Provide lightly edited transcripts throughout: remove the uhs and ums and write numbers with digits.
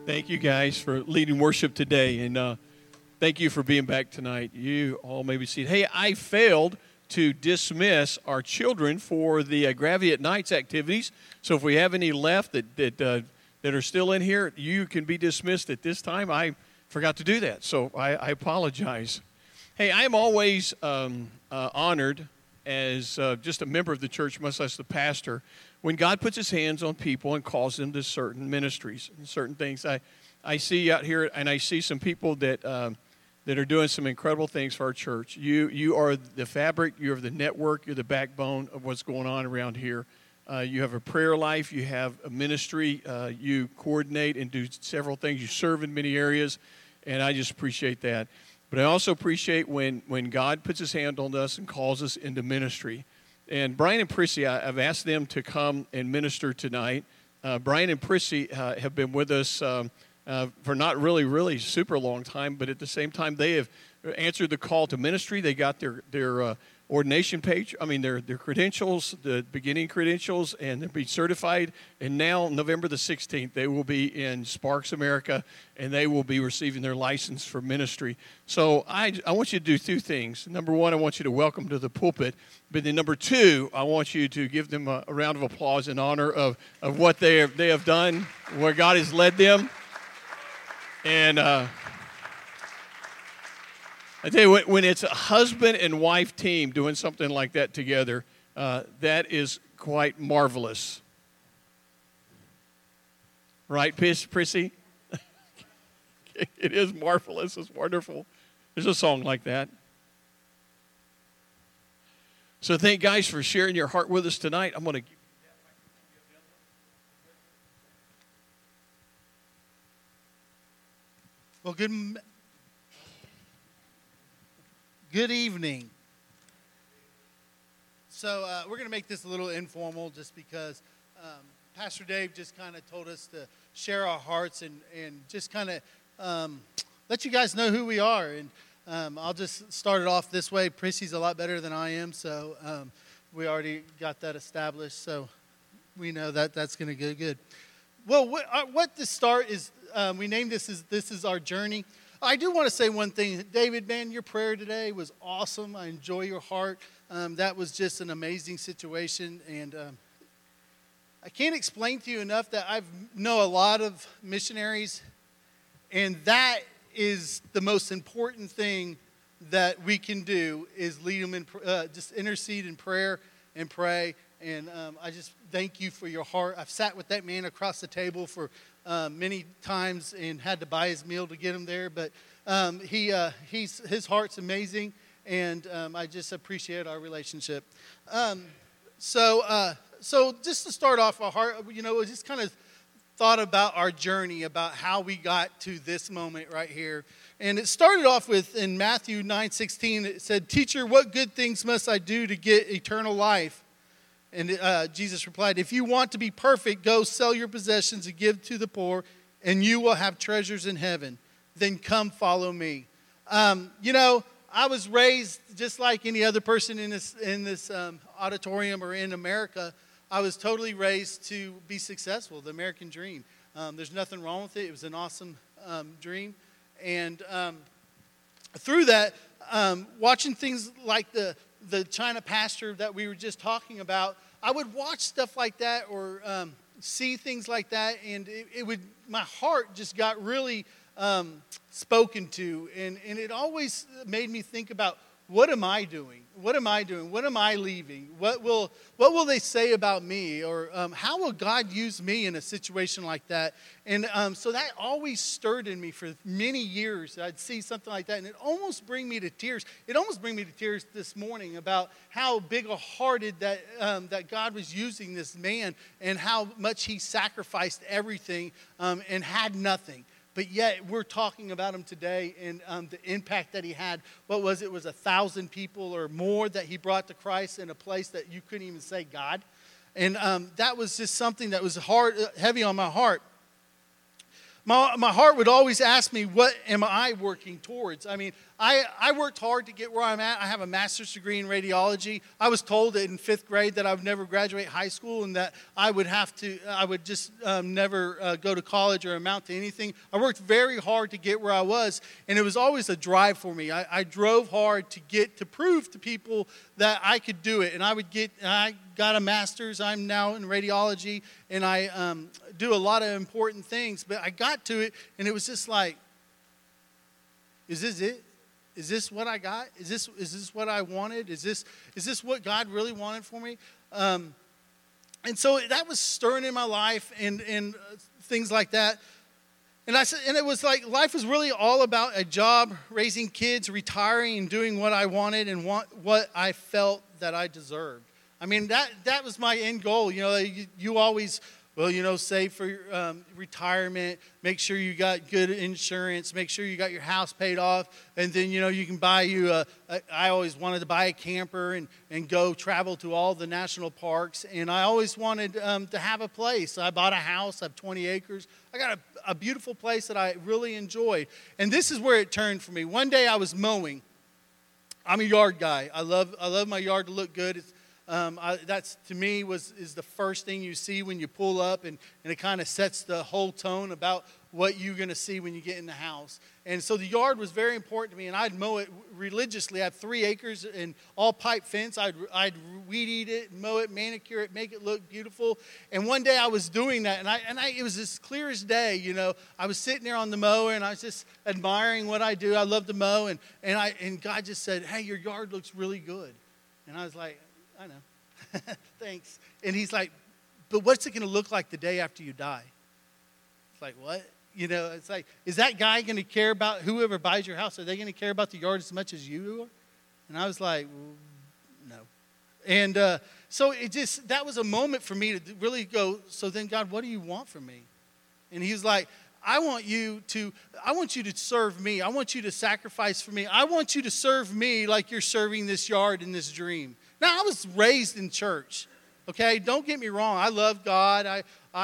Thank you guys for leading worship today, and thank you for being back tonight. You all may be seated. Hey, I failed to dismiss our children for the Graviat Nights activities, so if we have any left that are still in here, you can be dismissed at this time. I forgot to do that, so I apologize. Hey, I'm always honored as just a member of the church, much less the pastor, when God puts his hands on people and calls them to certain ministries and certain things. I see out here, and I see some people that are doing some incredible things for our church. You are the fabric, you're the network, you're the backbone of what's going on around here. You have a prayer life, you have a ministry, you coordinate and do several things. You serve in many areas, and I just appreciate that. But I also appreciate when God puts his hand on us and calls us into ministry. And Brian and Prissy, I've asked them to come and minister tonight. Brian and Prissy have been with us for not really super long time, but at the same time, they have answered the call to ministry. They got their ordination page, their credentials, the beginning credentials, and they'll be certified. And now, November the 16th, they will be in Sparks America, and they will be receiving their license for ministry. So I want you to do two things. Number one, I want you to welcome them to the pulpit. But then number two, I want you to give them a round of applause in honor of what they have done, where God has led them. And I tell you, when it's a husband and wife team doing something like that together, that is quite marvelous. Right, Prissy? It is marvelous. It's wonderful. There's a song like that. So thank you guys for sharing your heart with us tonight. I'm going to... Well, good evening. So we're going to make this a little informal just because Pastor Dave just kind of told us to share our hearts and just kind of let you guys know who we are. And I'll just start it off this way. Prissy's a lot better than I am, so we already got that established. So we know that that's going to go good. Well, what to start is we named this is our journey. I do want to say one thing. David, man, your prayer today was awesome. I enjoy your heart. That was just an amazing situation. And I can't explain to you enough that I know a lot of missionaries. And that is the most important thing that we can do is lead them in, just intercede in prayer and pray. And I just thank you for your heart. I've sat with that man across the table for many times and had to buy his meal to get him there. But his heart's amazing, and I just appreciate our relationship. So just to start off, our heart, just kind of thought about our journey, about how we got to this moment right here. And it started off with, in Matthew 9:16, it said, "Teacher, what good things must I do to get eternal life?" And Jesus replied, "If you want to be perfect, go sell your possessions and give to the poor, and you will have treasures in heaven. Then come follow me." I was raised just like any other person in this auditorium or in America. I was totally raised to be successful, the American dream. There's nothing wrong with it. It was an awesome dream. And through that, watching things like the China pastor that we were just talking about, I would watch stuff like that or see things like that, and my heart just got really spoken to, and it always made me think about, what am I doing? What am I doing? What am I leaving? What will they say about me? Or how will God use me in a situation like that? And so that always stirred in me for many years. I'd see something like that, and it almost bring me to tears. It almost bring me to tears this morning about how big-hearted that God was using this man and how much he sacrificed everything and had nothing. But yet we're talking about him today and the impact that he had. What was it? It was 1,000 people or more that he brought to Christ in a place that you couldn't even say God. And that was just something that was heavy on my heart. my heart would always ask me, what am I working towards? I mean, I worked hard to get where I'm at. I have a master's degree in radiology. I was told that in 5th grade that I would never graduate high school and that I would just never go to college or amount to anything. I worked very hard to get where I was, and it was always a drive for me. I drove hard to prove to people that I could do it, and I got a master's. I'm now in radiology, and I do a lot of important things, but I got to it, and it was just like, is this it? Is this what I got? Is this what I wanted? Is this what God really wanted for me? And so that was stirring in my life and things like that. And it was like life was really all about a job, raising kids, retiring, and doing what I wanted and what I felt that I deserved. I mean, that was my end goal. You know, you always, save for your retirement, make sure you got good insurance, make sure you got your house paid off, and then, you can buy I always wanted to buy a camper and go travel to all the national parks, and I always wanted to have a place. I bought a house, I have 20 acres. I got a beautiful place that I really enjoyed, and this is where it turned for me. One day I was mowing. I'm a yard guy. I love my yard to look good. That's to me is the first thing you see when you pull up, and it kind of sets the whole tone about what you're going to see when you get in the house. And so the yard was very important to me, and I'd mow it religiously. I have 3 acres and all pipe fence. I'd weed eat it, mow it, manicure it, make it look beautiful. And one day I was doing that, and it was as clear as day. I was sitting there on the mower, and I was just admiring what I do. I love to mow, and God just said, "Hey, your yard looks really good." And I was like, I know. Thanks. And he's like, but what's it going to look like the day after you die? It's like, what? It's like, is that guy going to care about whoever buys your house? Are they going to care about the yard as much as you are? And I was like, well, no. And so that was a moment for me to really go, so then, God, what do you want from me? And he was like, I want you to serve me. I want you to sacrifice for me. I want you to serve me like you're serving this yard in this dream. Now, I was raised in church, okay? Don't get me wrong. I love God.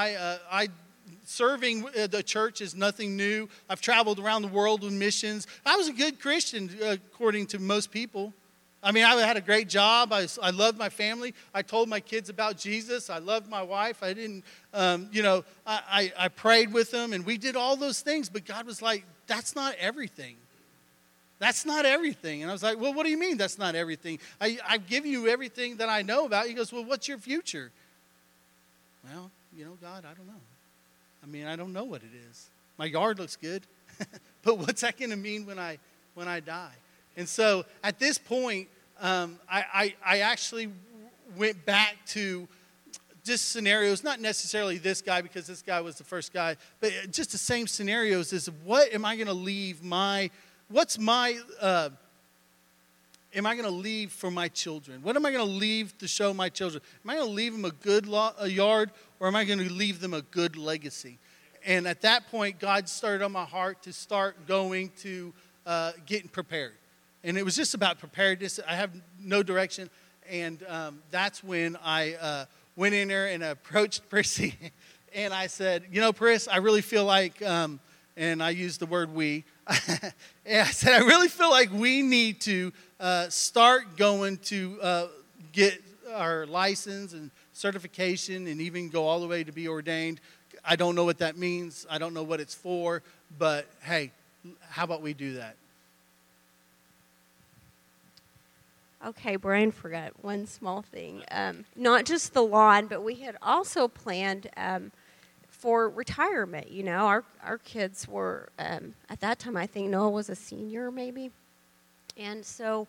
Serving the church is nothing new. I've traveled around the world with missions. I was a good Christian, according to most people. I mean, I had a great job. I loved my family. I told my kids about Jesus. I loved my wife. I didn't, I prayed with them, and we did all those things. But God was like, that's not everything. That's not everything. And I was like, well, what do you mean that's not everything? I give you everything that I know about. He goes, well, what's your future? Well, God, I don't know. I mean, I don't know what it is. My yard looks good, but what's that going to mean when I die? And so at this point, I actually went back to just scenarios, not necessarily this guy because this guy was the first guy, but just the same scenarios is what am I going to leave am I going to leave for my children? What am I going to leave to show my children? Am I going to leave them a good yard, or am I going to leave them a good legacy? And at that point, God started on my heart to start going to getting prepared. And it was just about preparedness. I have no direction. And that's when I went in there and approached Prissy. And I said, Priss, I really feel like, and I used the word we. And I said, I really feel like we need to start going to get our license and certification and even go all the way to be ordained. I don't know what that means. I don't know what it's for. But, hey, how about we do that? Okay, Brian forgot one small thing. Not just the lawn, but we had also planned for retirement. Our kids were, at that time, I think Noah was a senior maybe. And so,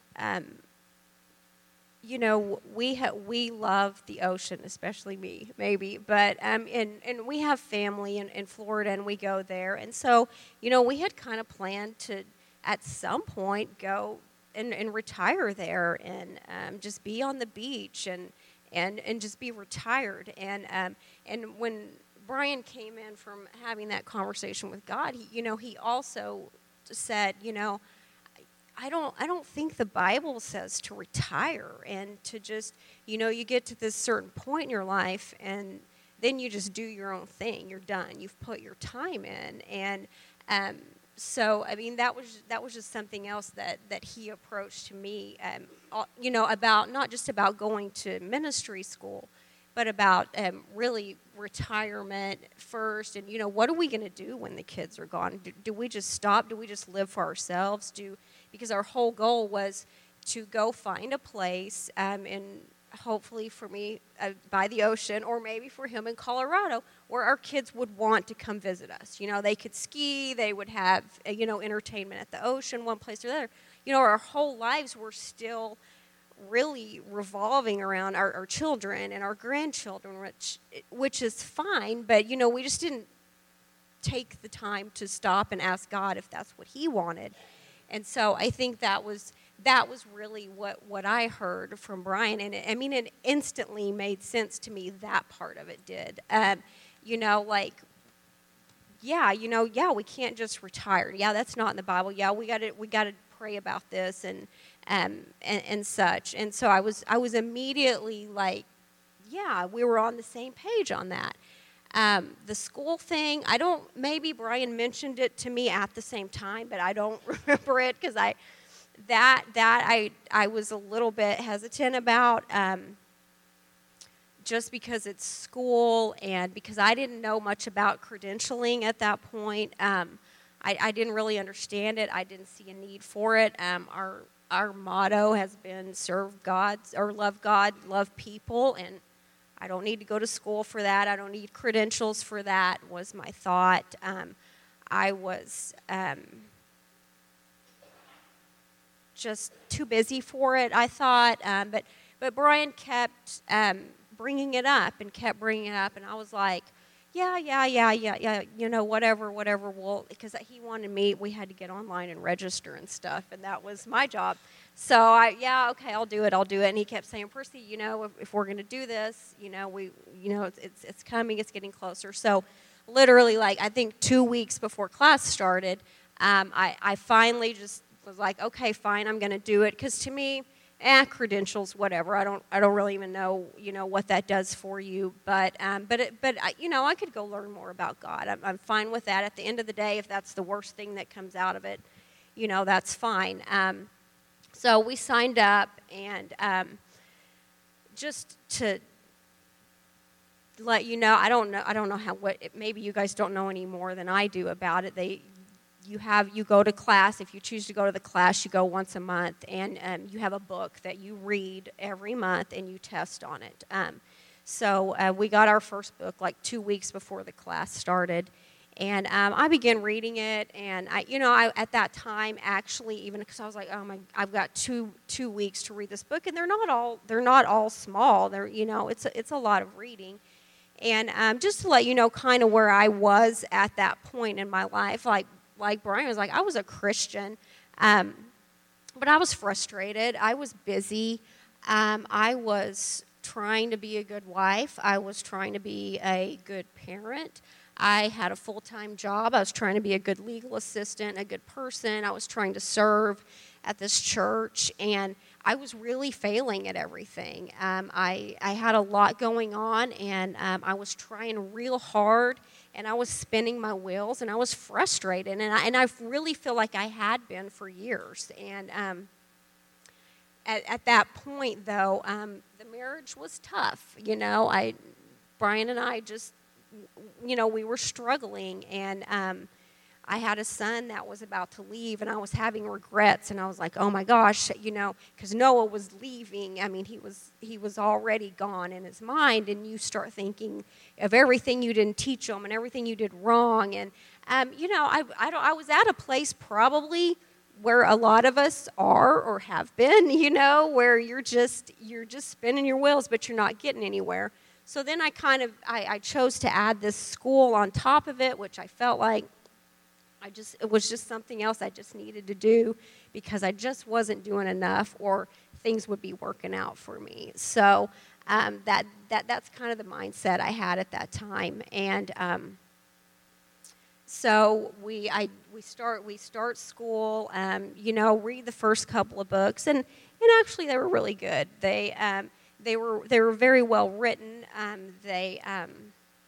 we love the ocean, especially me, maybe. But, and we have family in Florida, and we go there. And so, we had kind of planned to, at some point, go and retire there and just be on the beach and just be retired. And when Brian came in from having that conversation with God, he also said, I don't think the Bible says to retire and to just, you get to this certain point in your life and then you just do your own thing. You're done. You've put your time in. And so, I mean, that was just something else that he approached to me, about not just about going to ministry school, but about really retirement first. And, what are we going to do when the kids are gone? Do we just stop? Do we just live for ourselves? Because our whole goal was to go find a place, and hopefully for me by the ocean, or maybe for him in Colorado, where our kids would want to come visit us. They could ski, they would have, entertainment at the ocean, one place or the other. Our whole lives were still really revolving around our children and our grandchildren, which is fine, but, we just didn't take the time to stop and ask God if that's what he wanted. And so I think that was really what I heard from Brian. And it instantly made sense to me. That part of it did. We can't just retire. Yeah, that's not in the Bible. Yeah, we got to pray about this and such. And so I was immediately like, yeah, we were on the same page on that. The school thing, maybe Brian mentioned it to me at the same time, but I don't remember it because I was a little bit hesitant about, just because it's school and because I didn't know much about credentialing at that point. I didn't really understand it. I didn't see a need for it. Our motto has been serve God, or love God, love people, and I don't need to go to school for that. I don't need credentials for that, was my thought. I was just too busy for it, I thought. But Brian kept bringing it up, and I was like, yeah, whatever. Well, because he wanted me, we had to get online and register and stuff, and that was my job. So okay, I'll do it. And he kept saying, Percy, if we're going to do this, it's coming, it's getting closer. So literally, I think 2 weeks before class started, I finally just was like, okay, fine, I'm going to do it. Because to me, credentials, whatever. I don't really even know, what that does for you. But I could go learn more about God. I'm fine with that. At the end of the day, if that's the worst thing that comes out of it, that's fine. So we signed up, and just to let you know, I don't know maybe you guys don't know any more than I do about it. You go to class. If you choose to go to the class, you go once a month, and you have a book that you read every month, and you test on it. So we got our first book 2 weeks before the class started, and I began reading it. And I at that time, actually, even because I was like, oh my, I've got two weeks to read this book, and they're not all small. It's a lot of reading. And just to let you know, kind of where I was at that point in my life, like Brian was like, I was a Christian, but I was frustrated. I was busy. I was trying to be a good wife. I was trying to be a good parent. I had a full-time job. I was trying to be a good legal assistant, a good person. I was trying to serve at this church, and I was really failing at everything. I had a lot going on, and I was trying real hard, and I was spinning my wheels, and I was frustrated, and I really feel like I had been for years. And at that point, though, the marriage was tough. Brian and I just, we were struggling, and I had a son that was about to leave, and I was having regrets, and I was like, oh my gosh, because Noah was leaving. I mean, he was already gone in his mind, and you start thinking of everything you didn't teach him and everything you did wrong. And I was at a place probably where a lot of us are or have been, where you're just spinning your wheels, but you're not getting anywhere. So then I chose to add this school on top of it, which I felt like it was just something else I just needed to do because I just wasn't doing enough, or things would be working out for me. So that's kind of the mindset I had at that time. And so we start school. Read the first couple of books, and actually they were really good. They were very well written.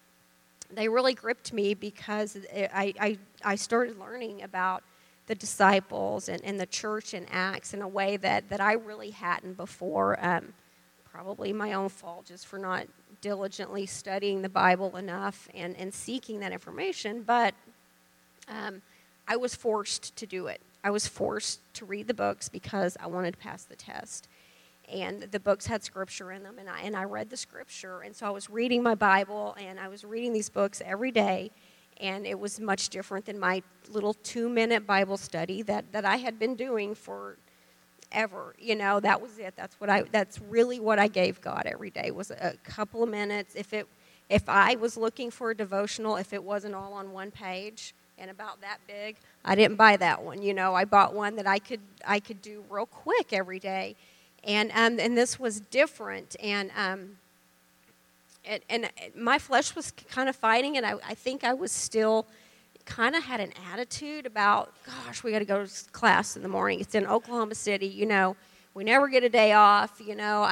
they really gripped me because I started learning about the disciples and the church in Acts in a way that I really hadn't before. Probably my own fault just for not diligently studying the Bible enough and seeking that information, but I was forced to do it. I was forced to read the books because I wanted to pass the test. And the books had scripture in them, and I read the scripture. And so I was reading my Bible, and I was reading these books every day, and it was much different than my little 2-minute Bible study that I had been doing for ever. You know, that was it. That's really what I gave God every day, was a couple of minutes. If I was looking for a devotional, if it wasn't all on one page and about that big, I didn't buy that one. You know, I bought one that I could do real quick every day. And this was different, and my flesh was kind of fighting, and I think I was still kind of had an attitude about, gosh, we got to go to class in the morning. It's in Oklahoma City, you know. We never get a day off, you know.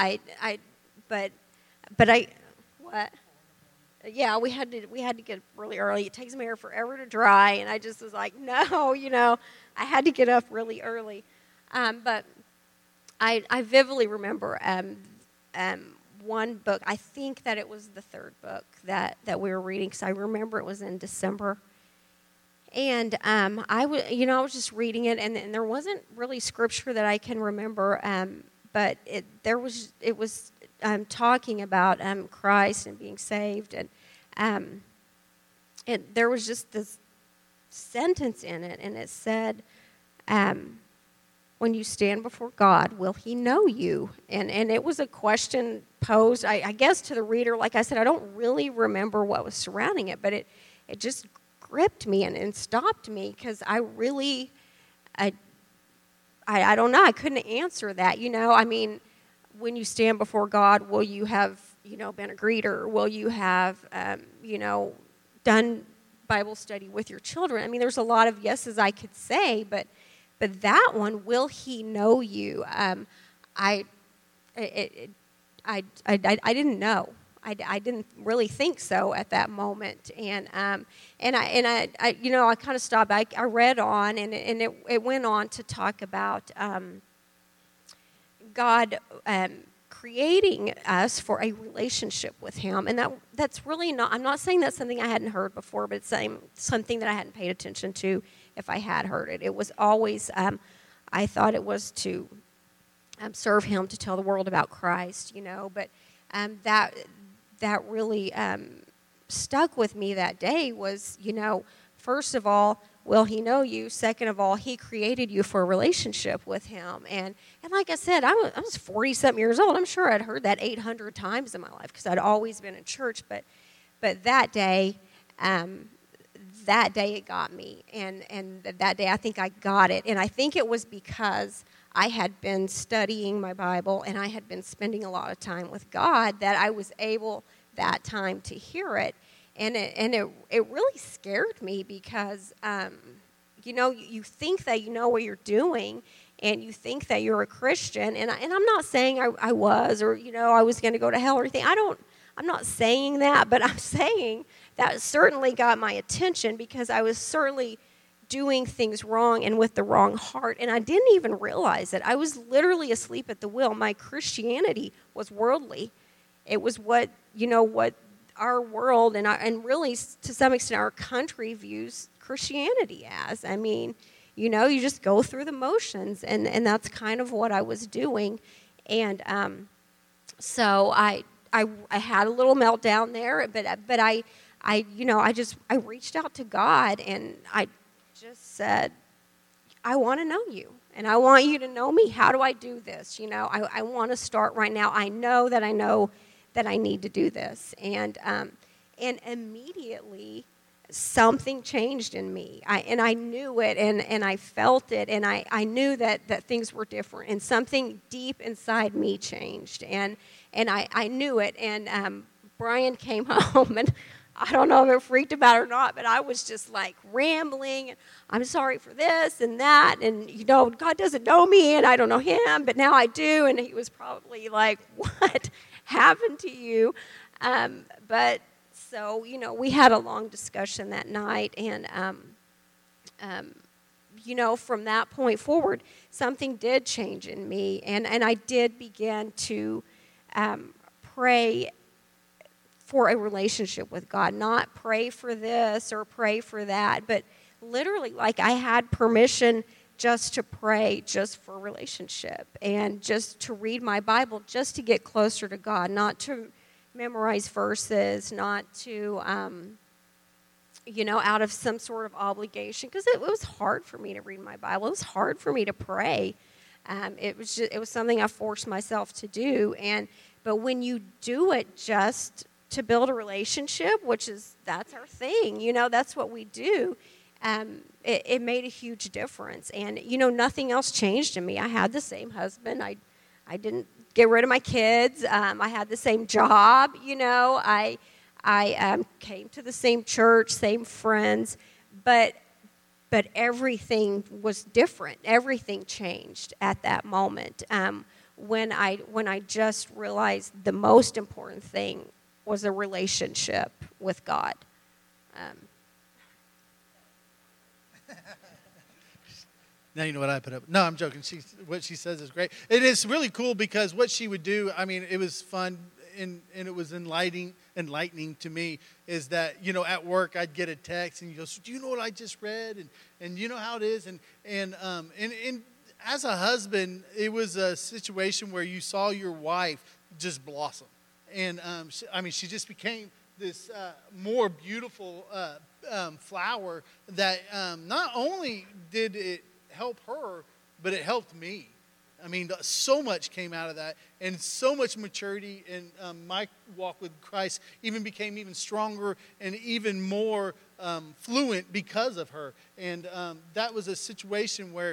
What? Yeah, we had to get really early. It takes my hair forever to dry, and I just was like, no, you know. I had to get up really early, but I vividly remember one book. I think that it was the third book that we were reading, because I remember it was in December. And I was just reading it, and there wasn't really scripture that I can remember, but it was talking about Christ and being saved, and there was just this sentence in it, and it said, when you stand before God, will he know you? And it was a question posed, I guess, to the reader. Like I said, I don't really remember what was surrounding it, but it just gripped me and stopped me, because I don't know. I couldn't answer that. You know, I mean, when you stand before God, will you have, you know, been a greeter? Will you have, you know, done Bible study with your children? I mean, there's a lot of yeses I could say, but that one, will he know you? I didn't know. I didn't really think so at that moment, and I you know, I kind of stopped. I read on, and it went on to talk about God creating us for a relationship with him, and that's really not. I'm not saying that's something I hadn't heard before, but it's something that I hadn't paid attention to. If I had heard it, it was always, I thought it was to serve him, to tell the world about Christ, you know. But that really stuck with me that day was, you know, first of all, will he know you? Second of all, he created you for a relationship with him. And like I said, I was 40-something years old. I'm sure I'd heard that 800 times in my life, because I'd always been in church. But that day, it got me, and that day I think I got it, and I think it was because I had been studying my Bible, and I had been spending a lot of time with God, that I was able that time to hear it, and it really scared me, because you know, you think that you know what you're doing, and you think that you're a Christian, and I'm not saying I was, or, you know, I was going to go to hell or anything. I'm not saying that, but I'm saying that certainly got my attention, because I was certainly doing things wrong and with the wrong heart, and I didn't even realize it. I was literally asleep at the wheel. My Christianity was worldly. It was what our world and really to some extent our country views Christianity as. I mean, you know, you just go through the motions, and that's kind of what I was doing, and so I had a little meltdown there, but I reached out to God, and I just said, I want to know you, and I want you to know me. How do I do this? You know, I want to start right now. I know that I need to do this, and immediately something changed in me. I knew it, and I felt it, and I knew that things were different, and something deep inside me changed, and I knew it. And Brian came home, and I don't know if it freaked him out or not, but I was just like rambling. I'm sorry for this and that, and you know, God doesn't know me, and I don't know him, but now I do. And he was probably like, "What happened to you?" But so, we had a long discussion that night, and, from that point forward, something did change in me, and I did begin to pray for a relationship with God, not pray for this or pray for that, but literally, like, I had permission just to pray, just for relationship, and just to read my Bible, just to get closer to God, not to memorize verses, not to, out of some sort of obligation, because it was hard for me to read my Bible. It was hard for me to pray. It was something I forced myself to do, but when you do it just to build a relationship, that's our thing, that's what we do. It made a huge difference, and nothing else changed in me. I had the same husband. I didn't get rid of my kids. I had the same job. I came to the same church, same friends, but everything was different. Everything changed at that moment. When I just realized the most important thing was a relationship with God. Now you know what I put up. No, I'm joking. What she says is great. It is really cool because what she would do, it was fun and it was enlightening to me, is that, at work I'd get a text and you go, so do you know what I just read? And you know how it is? And as a husband, it was a situation where you saw your wife just blossom. And she just became this more beautiful flower that not only did it help her, but it helped me. So much came out of that, and so much maturity in my walk with Christ became even stronger and even more fluent because of her. And that was a situation where,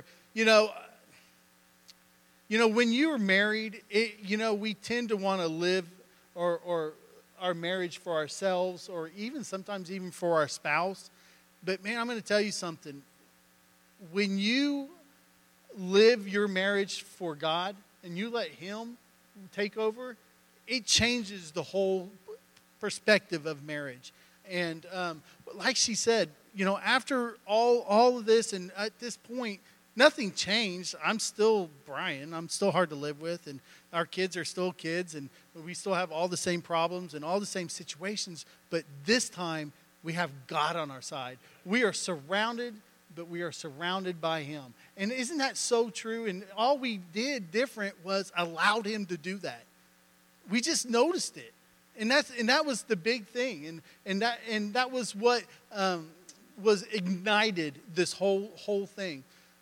when you're married, we tend to want to live or our marriage for ourselves, or sometimes even for our spouse. But man, I'm going to tell you something. When you live your marriage for God and you let Him take over, it changes the whole perspective of marriage. And like she said, after all of this, and at this point, nothing changed. I'm still Brian. I'm still hard to live with, and our kids are still kids, and we still have all the same problems and all the same situations. But this time, we have God on our side. We are surrounded, but we are surrounded by Him. And isn't that so true? And all we did different was allowed Him to do that. We just noticed it. And that was the big thing. And that was what was ignited this whole thing.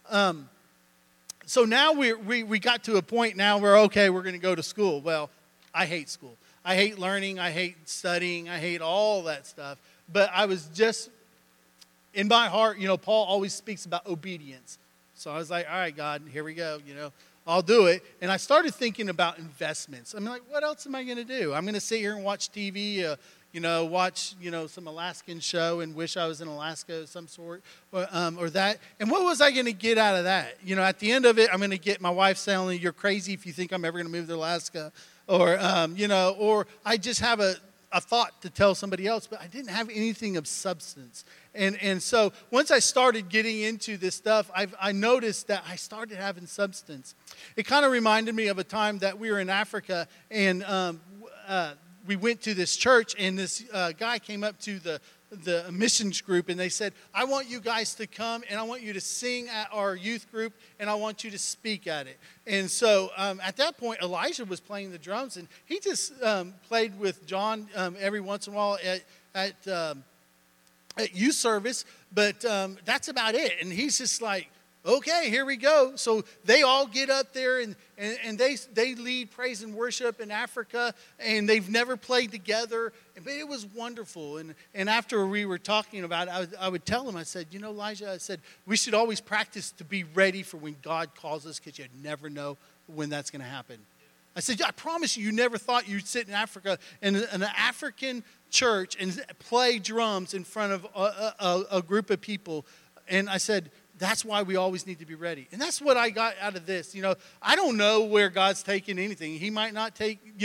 So now we got to a point now where, okay, we're going to go to school. Well, I hate school. I hate learning. I hate studying. I hate all that stuff. But I was just, in my heart, Paul always speaks about obedience. So I was like, all right, God, here we go. I'll do it. And I started thinking about investments. What else am I going to do? I'm going to sit here and watch TV, watch, some Alaskan show and wish I was in Alaska of some sort, or that. And what was I going to get out of that? At the end of it, I'm going to get my wife saying, you're crazy if you think I'm ever going to move to Alaska. Or, or I just have a thought to tell somebody else, but I didn't have anything of substance. And so once I started getting into this stuff, I noticed that I started having substance. It kind of reminded me of a time that we were in Africa, and we went to this church, and this guy came up to the missions group, and they said, I want you guys to come, and I want you to sing at our youth group, and I want you to speak at it. And so at that point, Elijah was playing the drums, and he just played with John every once in a while at youth service, but that's about it. And he's just like, okay, here we go. So they all get up there and they lead praise and worship in Africa, and they've never played together. But it was wonderful. And after we were talking about it, I would tell him, I said, Elijah, I said, we should always practice to be ready for when God calls us, because you never know when that's going to happen. I said, I promise you never thought you'd sit in Africa in an African church and play drums in front of a group of people. And I said, that's why we always need to be ready. And that's what I got out of this. I don't know where God's taking anything. He might not take,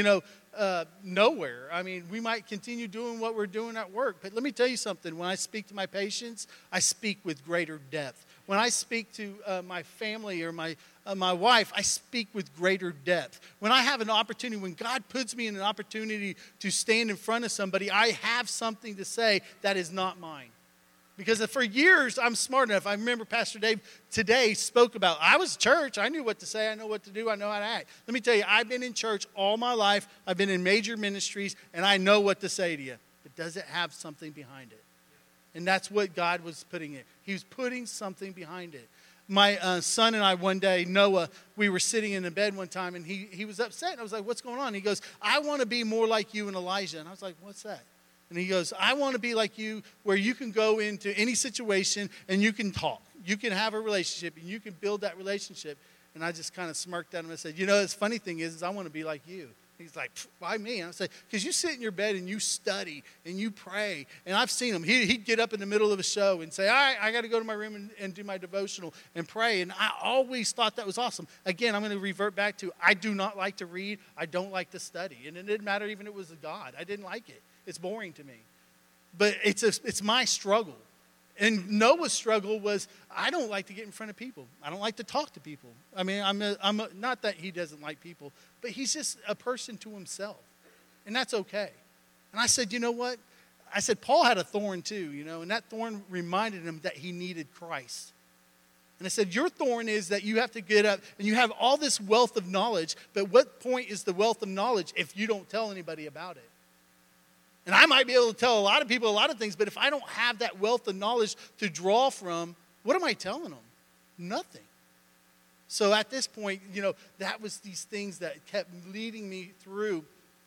nowhere. I mean, we might continue doing what we're doing at work. But let me tell you something. When I speak to my patients, I speak with greater depth. When I speak to my family or my wife, I speak with greater depth. When I have an opportunity, when God puts me in an opportunity to stand in front of somebody, I have something to say that is not mine. Because for years, I'm smart enough. I remember Pastor Dave today spoke about, I was church. I knew what to say. I know what to do. I know how to act. Let me tell you, I've been in church all my life. I've been in major ministries, and I know what to say to you. But does it have something behind it? And that's what God was putting it. He was putting something behind it. My son and I one day, Noah, we were sitting in the bed one time, and he was upset. And I was like, what's going on? He goes, I want to be more like you and Elijah. And I was like, what's that? And he goes, I want to be like you, where you can go into any situation and you can talk. You can have a relationship and you can build that relationship. And I just kind of smirked at him and said, the funny thing is I want to be like you. He's like, why me? And I said, because you sit in your bed and you study and you pray. And I've seen him. He'd get up in the middle of a show and say, all right, I got to go to my room and do my devotional and pray. And I always thought that was awesome. Again, I'm going to revert back to, I do not like to read. I don't like to study. And it didn't matter even if it was a God. I didn't like it. It's boring to me. But it's my struggle. And Noah's struggle was, I don't like to get in front of people. I don't like to talk to people. I mean, not that he doesn't like people, but he's just a person to himself. And that's okay. And I said, you know what? I said, Paul had a thorn too, and that thorn reminded him that he needed Christ. And I said, your thorn is that you have to get up and you have all this wealth of knowledge, but what point is the wealth of knowledge if you don't tell anybody about it? And I might be able to tell a lot of people a lot of things, but if I don't have that wealth of knowledge to draw from, what am I telling them? Nothing. So at this point, that was these things that kept leading me through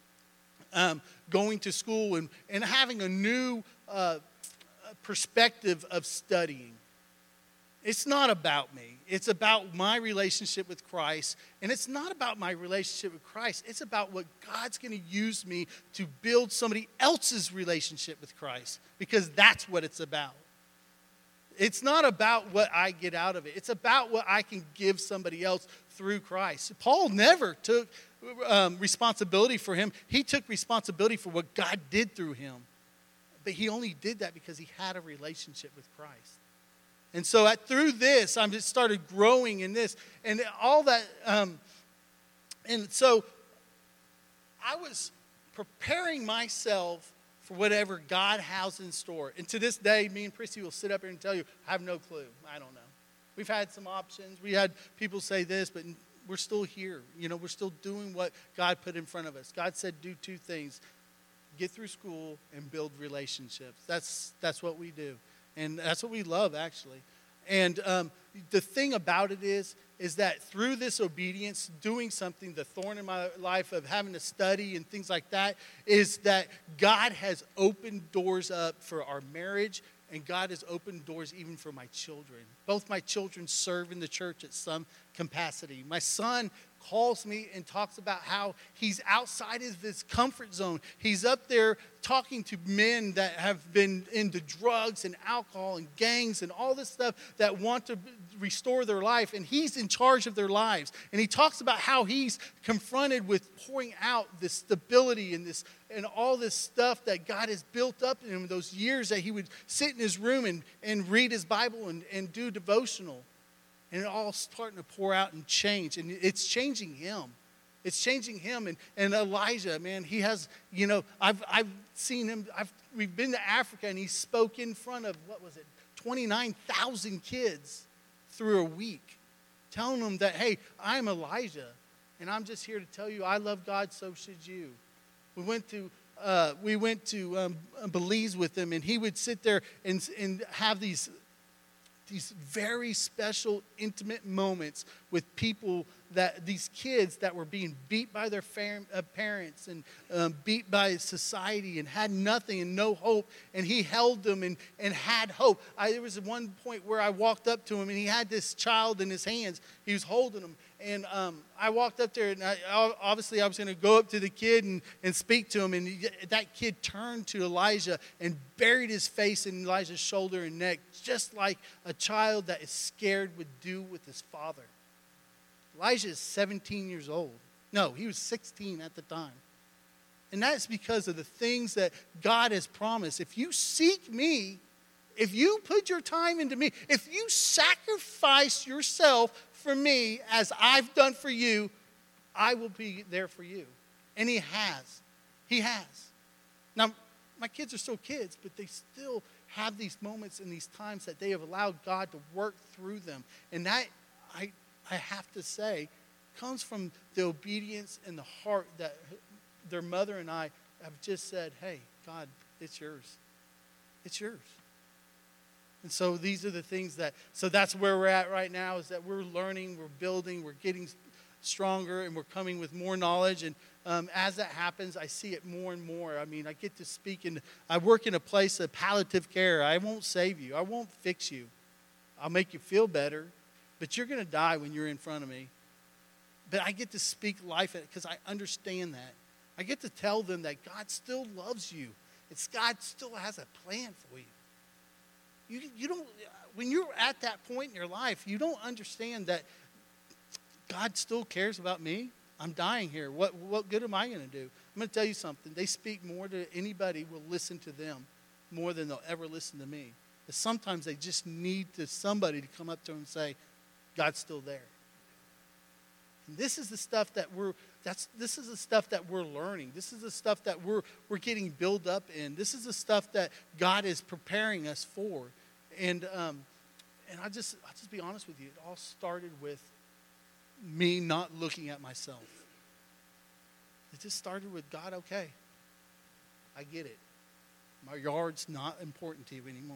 going to school and having a new perspective of studying. It's not about me. It's about my relationship with Christ. And it's not about my relationship with Christ. It's about what God's going to use me to build somebody else's relationship with Christ. Because that's what it's about. It's not about what I get out of it. It's about what I can give somebody else through Christ. Paul never took responsibility for him. He took responsibility for what God did through him. But he only did that because he had a relationship with Christ. And so through this, I just started growing in this and all that. And so I was preparing myself for whatever God has in store. And to this day, me and Prissy will sit up here and tell you, I have no clue. I don't know. We've had some options. We had people say this, but we're still here. We're still doing what God put in front of us. God said do two things. Get through school and build relationships. That's what we do. And that's what we love, actually. And the thing about it is that through this obedience, doing something, the thorn in my life of having to study and things like that, is that God has opened doors up for our marriage, and God has opened doors even for my children. Both my children serve in the church at some capacity. My son calls me and talks about how he's outside of this comfort zone. He's up there talking to men that have been into drugs and alcohol and gangs and all this stuff that want to restore their life, and he's in charge of their lives. And he talks about how he's confronted with pouring out this stability and all this stuff that God has built up in him, those years that he would sit in his room and read his Bible and do devotional. And it all starting to pour out and change. And it's changing him. It's changing him. And Elijah, man, he has, I've seen him. We've been to Africa, and he spoke in front of, 29,000 kids through a week, telling them that, hey, I'm Elijah, and I'm just here to tell you I love God, so should you. We went to Belize with him, and he would sit there and have these very special, intimate moments with people, these kids that were being beat by their parents and beat by society and had nothing and no hope. And he held them and had hope. There was one point where I walked up to him, and he had this child in his hands. He was holding him. And I walked up there, and obviously I was going to go up to the kid and speak to him. And that kid turned to Elijah and buried his face in Elijah's shoulder and neck, just like a child that is scared would do with his father. Elijah is 17 years old. No, he was 16 at the time. And that's because of the things that God has promised. If you seek me, if you put your time into me, if you sacrifice yourself for me as I've done for you, I will be there for you. And he has. He has. Now, my kids are still kids, but they still have these moments and these times that they have allowed God to work through them. And that, I have to say, comes from the obedience and the heart that their mother and I have just said, hey, God, it's yours. It's yours. And so these are the things so that's where we're at right now, is that we're learning, we're building, we're getting stronger, and we're coming with more knowledge. And as that happens, I see it more and more. I mean, I get to speak, and I work in a place of palliative care. I won't save you. I won't fix you. I'll make you feel better, but you're going to die when you're in front of me. But I get to speak life because I understand that. I get to tell them that God still loves you. God still has a plan for you. You don't, when you're at that point in your life, you don't understand that God still cares about me. I'm dying here. What good am I going to do? I'm going to tell you something. They speak more to anybody will listen to them more than they'll ever listen to me. But sometimes they just need somebody to come up to them and say, God's still there. And this is the stuff that we're learning. This is the stuff that we're getting built up in. This is the stuff that God is preparing us for. And I'll just be honest with you. It all started with me not looking at myself. It just started with God, okay, I get it. My yard's not important to you anymore.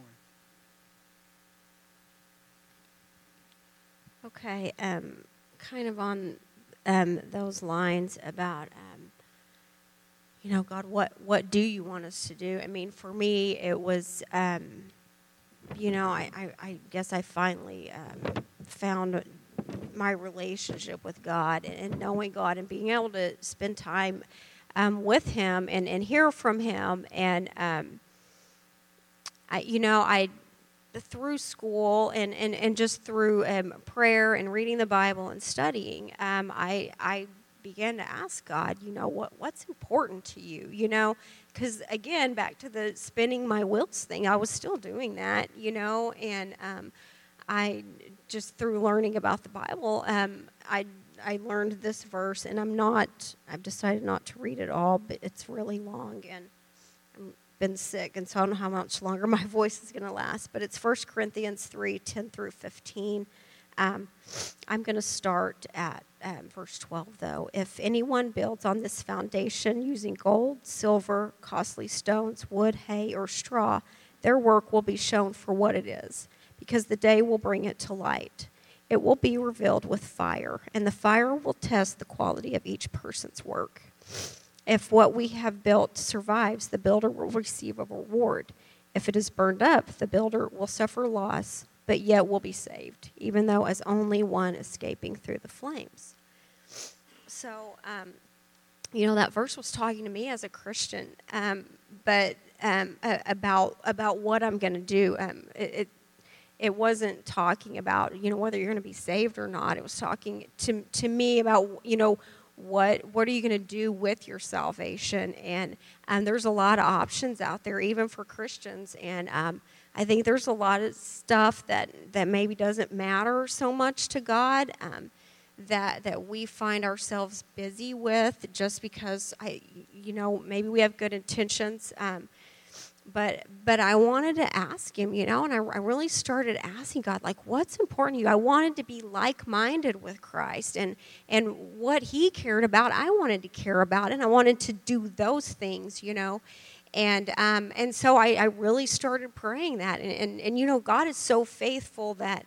Okay, kind of on those lines about, God, what do you want us to do? I mean, for me, it was, I guess I finally found my relationship with God and knowing God and being able to spend time with Him and hear from Him. And, I through school and just through prayer and reading the Bible and studying, I began to ask God, what's important to you, because again, back to the spinning my wheels thing, I was still doing that, and I just through learning about the Bible, I learned this verse, and I've decided not to read it all, but it's really long, and been sick, and so I don't know how much longer my voice is going to last, but it's 1 Corinthians 3:10 through 15. I'm going to start at verse 12, though. If anyone builds on this foundation using gold, silver, costly stones, wood, hay, or straw, their work will be shown for what it is, because the day will bring it to light. It will be revealed with fire, and the fire will test the quality of each person's work. If what we have built survives, the builder will receive a reward. If it is burned up, the builder will suffer loss, but yet will be saved, even though as only one escaping through the flames. So, that verse was talking to me as a Christian, but about what I'm going to do. It wasn't talking about, whether you're going to be saved or not. It was talking to me about, what are you going to do with your salvation? And there's a lot of options out there, even for Christians. And I think there's a lot of stuff that maybe doesn't matter so much to God, that we find ourselves busy with just because maybe we have good intentions. But I wanted to ask Him, and I really started asking God, like, what's important to you? I wanted to be like-minded with Christ, and what He cared about, I wanted to care about, and I wanted to do those things, and so I really started praying that, and God is so faithful that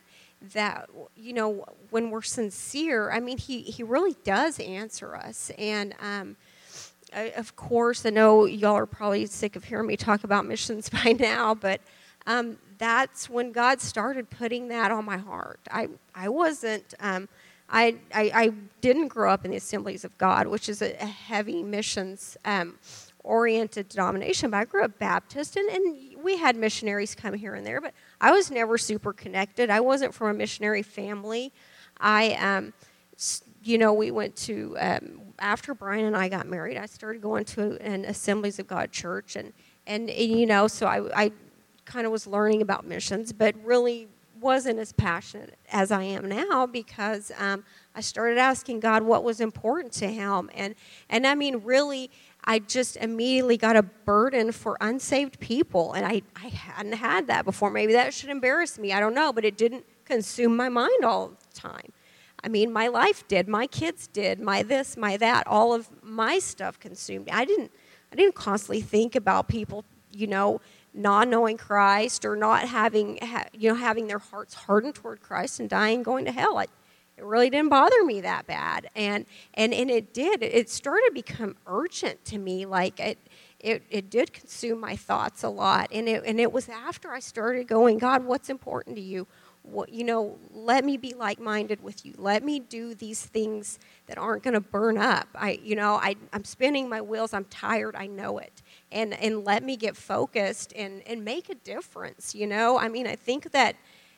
when we're sincere, I mean, He really does answer us, and of course, I know y'all are probably sick of hearing me talk about missions by now, but that's when God started putting that on my heart. I wasn't, I didn't grow up in the Assemblies of God, which is a heavy missions oriented denomination, but I grew up Baptist, and we had missionaries come here and there, but I was never super connected. I wasn't from a missionary family. I we went to, after Brian and I got married, I started going to an Assemblies of God church. So I kind of was learning about missions, but really wasn't as passionate as I am now because I started asking God what was important to him. And I mean, really, I just immediately got a burden for unsaved people. And I hadn't had that before. Maybe that should embarrass me. I don't know. But it didn't consume my mind all the time. I mean, my life did. My kids did. My this, my that. All of my stuff consumed me. I didn't constantly think about people, not knowing Christ or not having their hearts hardened toward Christ and dying, going to hell. It really didn't bother me that bad, and it did. It started to become urgent to me. Like it did consume my thoughts a lot, and it was after I started going, God, what's important to you? Let me be like-minded with you. Let me do these things that aren't going to burn up. I'm spinning my wheels. I'm tired. I know it. And let me get focused and make a difference. I mean, I think that,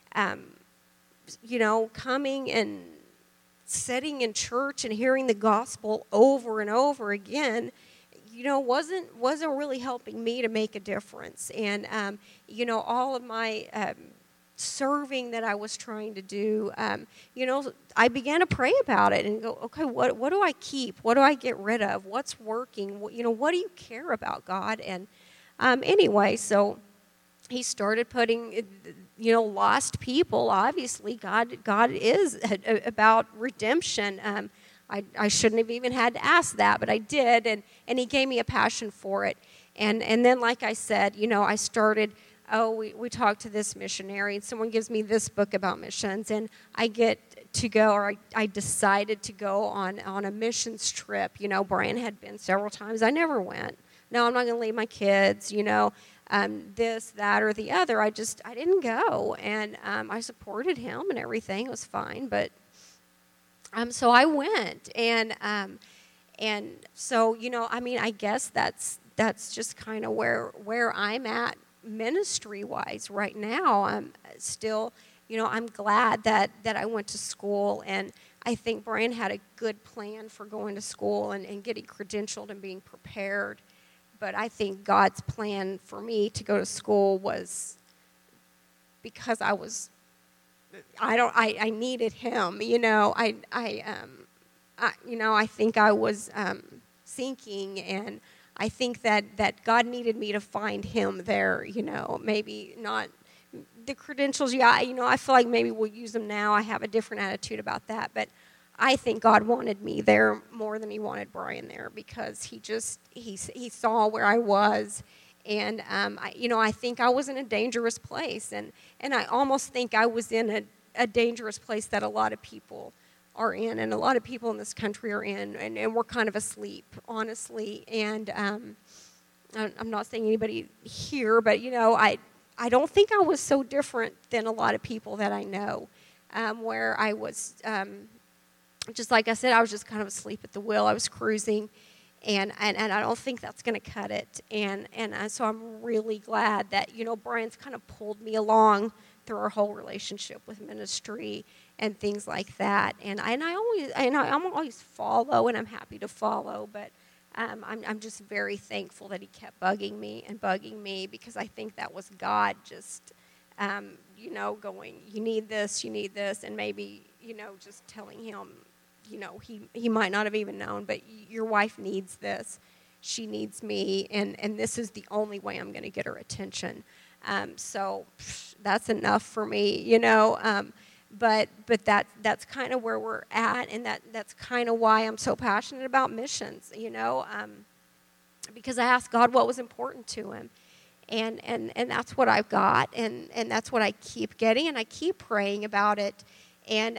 coming and sitting in church and hearing the gospel over and over again, wasn't really helping me to make a difference. And, all of my serving that I was trying to do, I began to pray about it and go, okay, what do I keep? What do I get rid of? What's working? What do you care about, God? And anyway, so he started putting, lost people. Obviously, God is about redemption. I shouldn't have even had to ask that, but I did, and he gave me a passion for it. And then, like I said, I started. We talked to this missionary, and someone gives me this book about missions, and I get to go, or I decided to go on a missions trip. Brian had been several times. I never went. No, I'm not going to leave my kids, this, that, or the other. I didn't go, and I supported him and everything. It was fine, but so I went, and so, I mean, I guess that's just kind of where I'm at ministry-wise right now. I'm still, I'm glad that I went to school, and I think Brian had a good plan for going to school and getting credentialed and being prepared. But I think God's plan for me to go to school was because I needed him. I think I was sinking, and I think that God needed me to find him there, maybe not the credentials. Yeah, I feel like maybe we'll use them now. I have a different attitude about that. But I think God wanted me there more than he wanted Brian there because he saw where I was. And, I think I was in a dangerous place. And I almost think I was in a dangerous place that a lot of people are in, and a lot of people in this country are in, and we're kind of asleep, honestly. And I'm not saying anybody here, but I don't think I was so different than a lot of people that I know, where I was just like I said, I was just kind of asleep at the wheel. I was cruising, and I don't think that's going to cut it. And so I'm really glad that Brian's kind of pulled me along through our whole relationship with ministry and things like that. And I'm always follow, and I'm happy to follow, but I'm just very thankful that he kept bugging me because I think that was God just, going, you need this, and maybe, just telling him, he might not have even known, but your wife needs this. She needs me, and this is the only way I'm going to get her attention. So that's enough for me, But that's kind of where we're at, and that's kind of why I'm so passionate about missions, because I asked God what was important to him, and that's what I've got, and that's what I keep getting, and I keep praying about it, and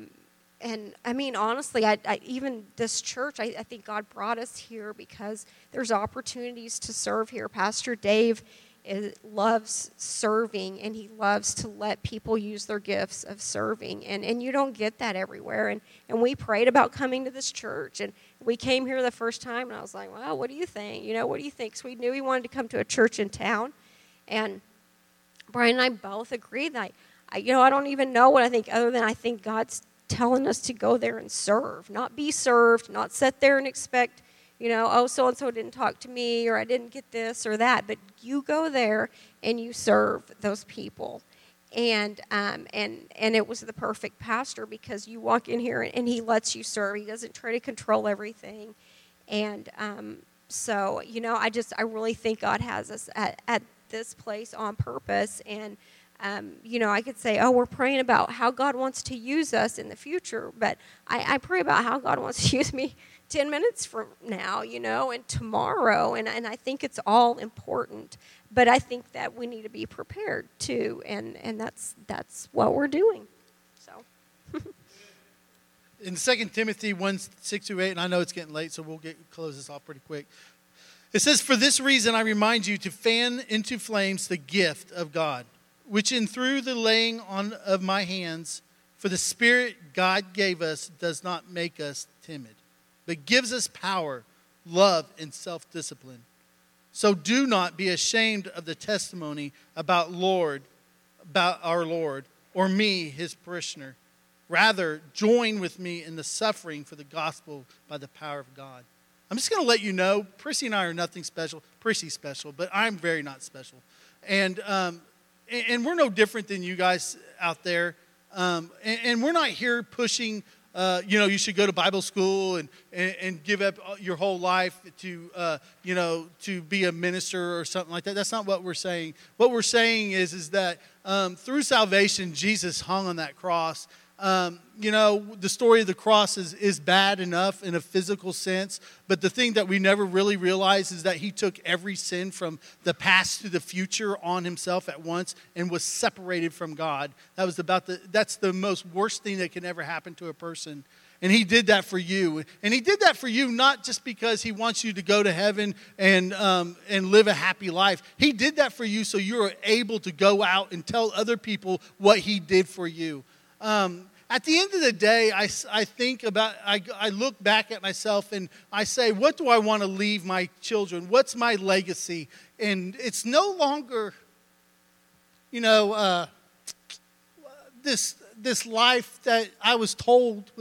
I mean, honestly, I even this church, I think God brought us here because there's opportunities to serve here. Pastor Dave loves serving, and he loves to let people use their gifts of serving, and you don't get that everywhere. And we prayed about coming to this church, and we came here the first time, and I was like, well, what do you think? What do you think? So we knew we wanted to come to a church in town, and Brian and I both agreed that I don't even know what I think, other than I think God's telling us to go there and serve, not be served, not sit there and expect, oh, so-and-so didn't talk to me, or I didn't get this or that. But you go there and you serve those people. And it was the perfect pastor, because you walk in here and he lets you serve. He doesn't try to control everything. And so, I really think God has us at this place on purpose. And, I could say, oh, we're praying about how God wants to use us in the future. But I pray about how God wants to use me 10 minutes from now, and tomorrow. And I think it's all important. But I think that we need to be prepared too. And that's what we're doing. So. In 2 Timothy 1:6-8, and I know it's getting late, so we'll close this off pretty quick. It says, "For this reason I remind you to fan into flames the gift of God, which in through the laying on of my hands, for the Spirit God gave us does not make us timid, but gives us power, love, and self-discipline. So do not be ashamed of the testimony about our Lord, or me, his parishioner. Rather, join with me in the suffering for the gospel by the power of God." I'm just going to let you know, Prissy and I are nothing special. Prissy's special, but I'm very not special. And we're no different than you guys out there. And we're not here pushing, you should go to Bible school and give up your whole life to be a minister or something like that. That's not what we're saying. What we're saying is that through salvation, Jesus hung on that cross. The story of the cross is bad enough in a physical sense, but the thing that we never really realize is that he took every sin from the past to the future on himself at once and was separated from God. That's the most worst thing that can ever happen to a person. And he did that for you. And he did that for you not just because he wants you to go to heaven and live a happy life. He did that for you so you're able to go out and tell other people what he did for you. At the end of the day, I think about, I look back at myself and I say, what do I want to leave my children? What's my legacy? And it's no longer, this life that I was told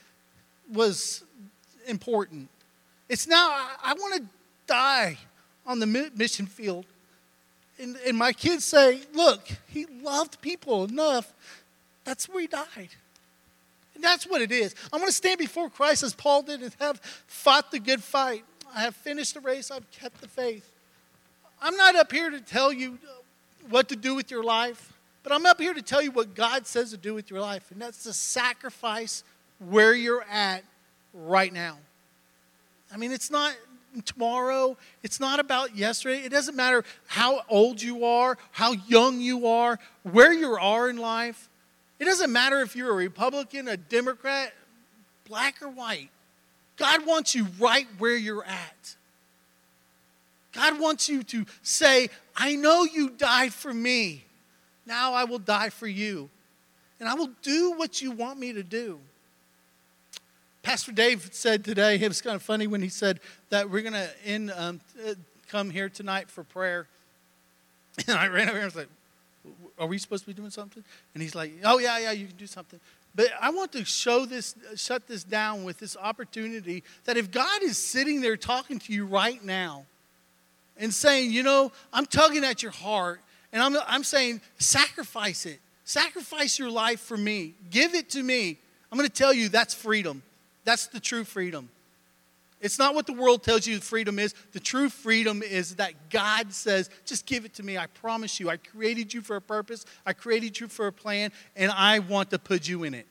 was important. It's now, I want to die on the mission field. And my kids say, look, he loved people enough. That's where he died. And that's what it is. I'm going to stand before Christ as Paul did and have fought the good fight. I have finished the race. I've kept the faith. I'm not up here to tell you what to do with your life, but I'm up here to tell you what God says to do with your life. And that's to sacrifice where you're at right now. I mean, it's not tomorrow. It's not about yesterday. It doesn't matter how old you are, how young you are, where you are in life. It doesn't matter if you're a Republican, a Democrat, black or white. God wants you right where you're at. God wants you to say, I know you died for me. Now I will die for you. And I will do what you want me to do. Pastor Dave said today, it was kind of funny when he said that we're going to come here tonight for prayer. And I ran over here and was like, are we supposed to be doing something? And he's like, oh, yeah, you can do something. But I want to shut this down with this opportunity that if God is sitting there talking to you right now and saying, I'm tugging at your heart, and I'm saying, sacrifice it. Sacrifice your life for me. Give it to me. I'm going to tell you that's freedom. That's the true freedom. It's not what the world tells you freedom is. The true freedom is that God says, just give it to me. I promise you. I created you for a purpose. I created you for a plan, and I want to put you in it.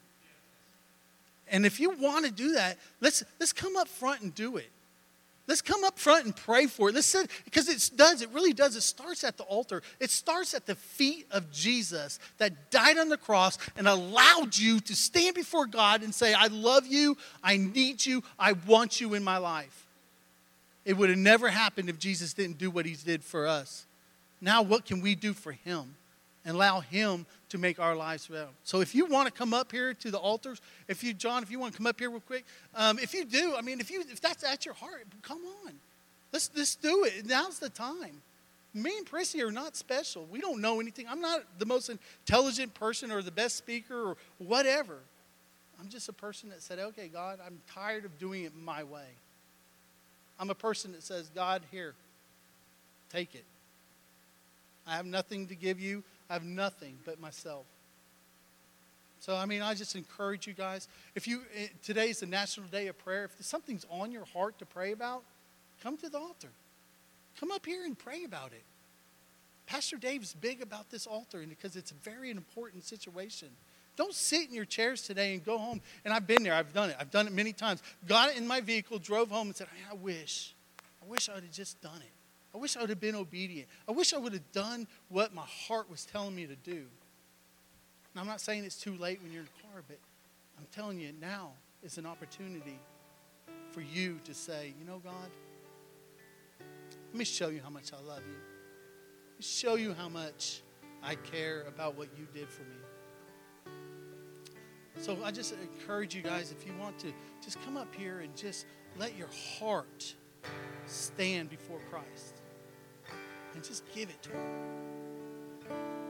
And if you want to do that, let's come up front and do it. Let's come up front and pray for it. Listen, because it really does. It starts at the altar. It starts at the feet of Jesus that died on the cross and allowed you to stand before God and say, I love you, I need you, I want you in my life. It would have never happened if Jesus didn't do what he did for us. Now what can we do for him? And allow him to make our lives better. So if you want to come up here to the altars, John, if you want to come up here real quick, if you do, if that's at your heart, come on. Let's do it. Now's the time. Me and Prissy are not special. We don't know anything. I'm not the most intelligent person or the best speaker or whatever. I'm just a person that said, okay, God, I'm tired of doing it my way. I'm a person that says, God, here, take it. I have nothing to give you. I have nothing but myself. So, I just encourage you guys. Today's the National Day of Prayer. If something's on your heart to pray about, come to the altar. Come up here and pray about it. Pastor Dave's big about this altar because it's a very important situation. Don't sit in your chairs today and go home. And I've been there. I've done it. I've done it many times. Got in my vehicle, drove home and said, I wish I would have just done it. I wish I would have been obedient. I wish I would have done what my heart was telling me to do. And I'm not saying it's too late when you're in the car, but I'm telling you now is an opportunity for you to say, you know, God, let me show you how much I love you. Let me show you how much I care about what you did for me. So I just encourage you guys, if you want to, just come up here and just let your heart stand before Christ. And just give it to him.